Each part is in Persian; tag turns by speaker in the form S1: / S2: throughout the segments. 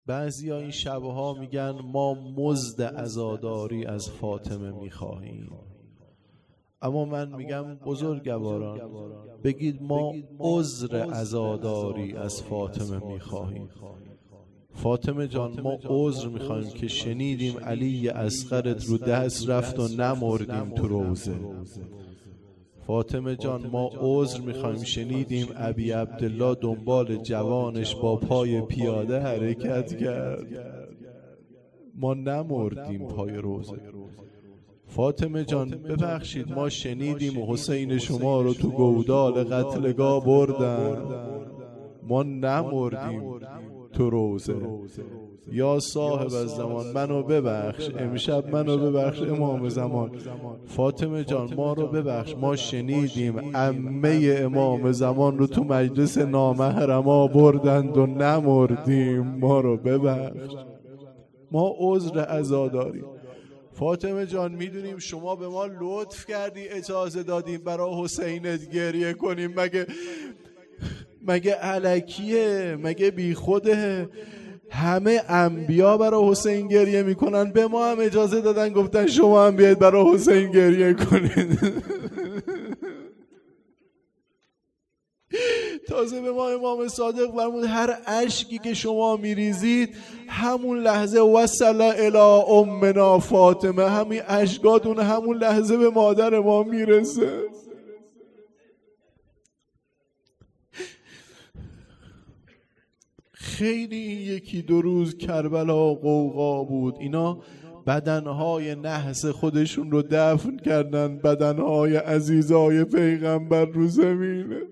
S1: بعضیا این شبها میگن ما مزد عزاداری از فاطمه میخواهیم، اما من میگم بزرگواران بگید ما عذر عزاداری از فاطمه میخواهیم. فاطمه جان ما عذر میخوایم که شنیدیم علی اصغرت رو دست رفت و نمردیم تو روزه. فاطمه جان ما عذر میخوایم شنیدیم ابی عبدالله دنبال جوانش با پای پیاده حرکت کرد، ما نمردیم پای روزه. فاطمه جان ببخشید ما شنیدیم حسین شما رو تو گودال قتلگاه بردن، ما نمردیم تو روزه. یا صاحب الزمان منو ببخش، امشب منو ببخش امام زمان. فاطمه جان ما رو ببخش، ما شنیدیم عمه امام زمان رو تو مجلس نامحرما بردند و نمردیم، ما رو ببخش، ما عذر عزاداری. فاطمه جان میدونیم شما به ما لطف کردی اجازه دادیم برای حسینت گریه کنیم، مگه الکیه؟ مگه بی خوده؟ همه انبیا برای حسین گریه میکنن، به ما هم اجازه دادن گفتن شما هم بیاید برای حسین گریه کنید. تازه به ما امام صادق فرمود هر اشکی که شما میریزید همون لحظه وصل الی امنا فاطمه، همین اشکاتون همون لحظه به مادر ما میرسه. خیلی یکی دو روز کربلا قوقا بود، اینا بدنهای نحس خودشون رو دفن کردن، بدنهای عزیزای پیغمبر رو زمینه.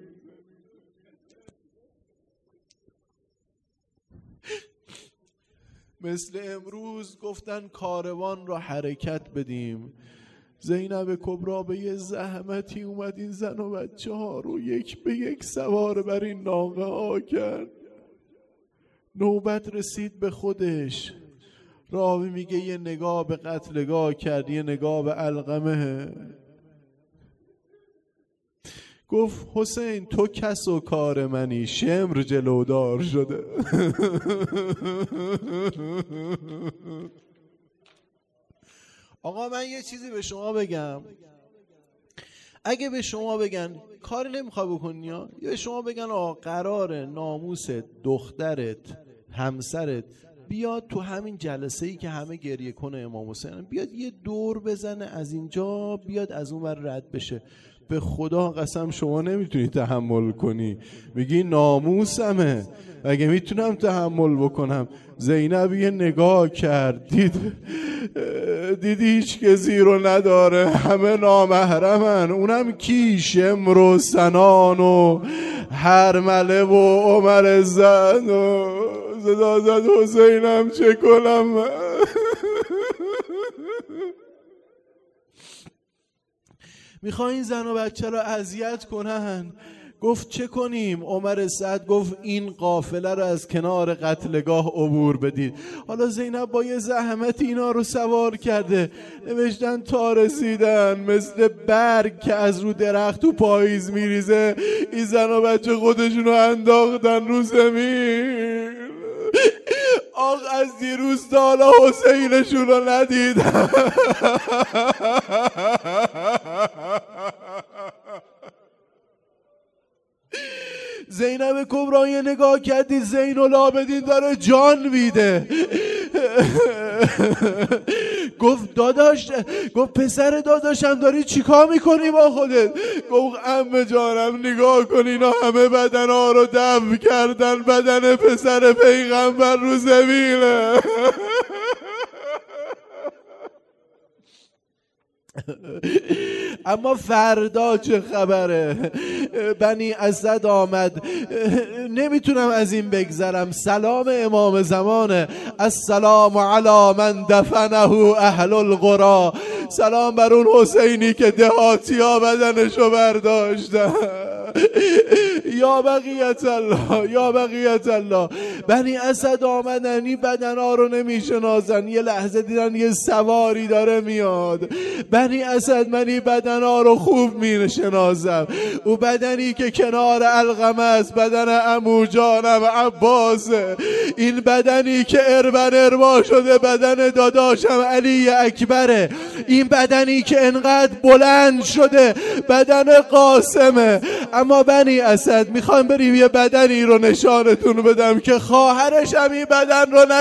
S1: مثل امروز گفتن کاروان را حرکت بدیم، زینب کبرا به یه زحمتی اومد این زن و بچه ها رو یک به یک سوار بر این ناقه ها کرد. نوبت رسید به خودش، راوی میگه یه نگاه به قتلگاه کرد، یه نگاه به علقمه، گفت حسین تو کس و کار منی، شمر جلودار شده. آقا من یه چیزی به شما بگم، اگه به شما بگن کاری نمیخوای بکنی یا به شما بگن آقا قراره ناموست دخترت همسرت بیاد تو همین جلسه ای که همه گریه کنه امام حسین، بیاد یه دور بزنه از اینجا بیاد از اون ور رد بشه، به خدا قسم شما نمیتونی تحمل کنی. میگی ناموسمه، اگه میتونم تحمل بکنم. زینب یه نگاه کرد، دید هیچ کسی رو نداره، همه نامحرمن، اونم کی؟ شمر و سنان و هرمله و عمر زن و صدا زد حسینم چه کنم. میخوای این زن و بچه رو اذیت کنن، گفت چه کنیم؟ عمر سعد گفت این قافله رو از کنار قتلگاه عبور بدید. حالا زینب با یه زحمت اینا رو سوار کرده، نوشتن تا رسیدن مثل برگ که از رو درخت تو پاییز میریزه، این زن و بچه خودشون رو انداختن رو زمین. آق از دیروز تا حالا حسینشون رو ندیدن. زینب کبرا یه نگاه کردی زین العابدین داره جان میده. گفت داداش، گفت پسر داداشم داری چیکار میکنی با خودت؟ گفت عمه جانم نگاه کن اینا همه بدنها رو دفن کردن، بدن پسر پیغمبر رو زمینه. اما فردا چه خبره؟ بنی اسد آمد، نمیتونم از این بگذرم. سلام امام زمانه، السلام علی من دفنه اهل القرى، سلام بر اون حسینی که دهاتی ها بدنشو برداشتن. یا بقیت الله، یا بقیت الله. بنی اسد آمدن، این بدن ها رو نمیشناسن. یه لحظه دیدن یه سواری داره میاد. بنی اسد من این بدن ها رو خوب میشناسم. او بدنی که کنار علقمه است بدن عمو جانم عباسه. این بدنی که اربا شده بدن داداشم علی اکبره. این بدنی که انقدر بلند شده بدن قاسمه. اما بنی اسد میخوام بریم یه بدنی رو نشانتون بدم که خواهرش هم این بدن رو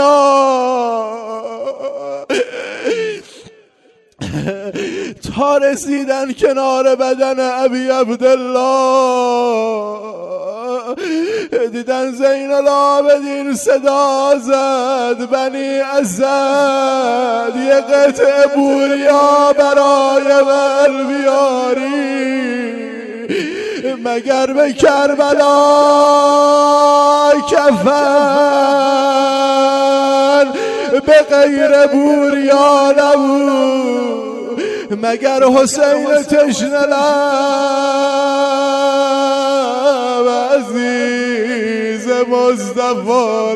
S1: تا رسیدن کنار بدن ابی عبدالله دیدن زین العابدین صدا زد بنی اسد یه قطعه بوریا برای من بیاری مگر به کربلا کفن به غیر بوریا نبود مگر حسین تشنه لب عزیز مصطفی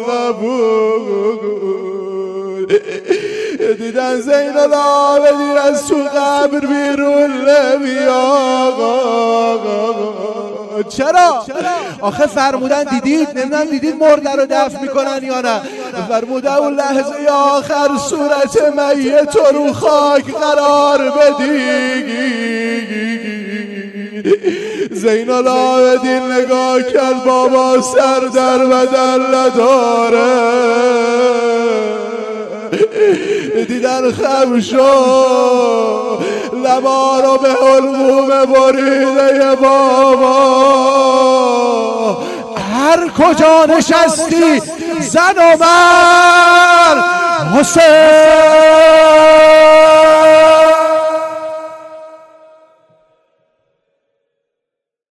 S1: نبود دیدن زین العابدین از تو قبر بیرون نمیاد. چرا؟ آخه فرمودن دیدید، نمیدونم دیدید مرده رو دفن میکنن یا نه. فرمودن اون لحظه آخر صورت میت رو خاک قرار بدید. زین العابدین نگاه کرد بابا سر در بدن نداره. دیدن خم شد لبا رو به علقوم بریده بابا هر کجا نشستی زن و مرد حسین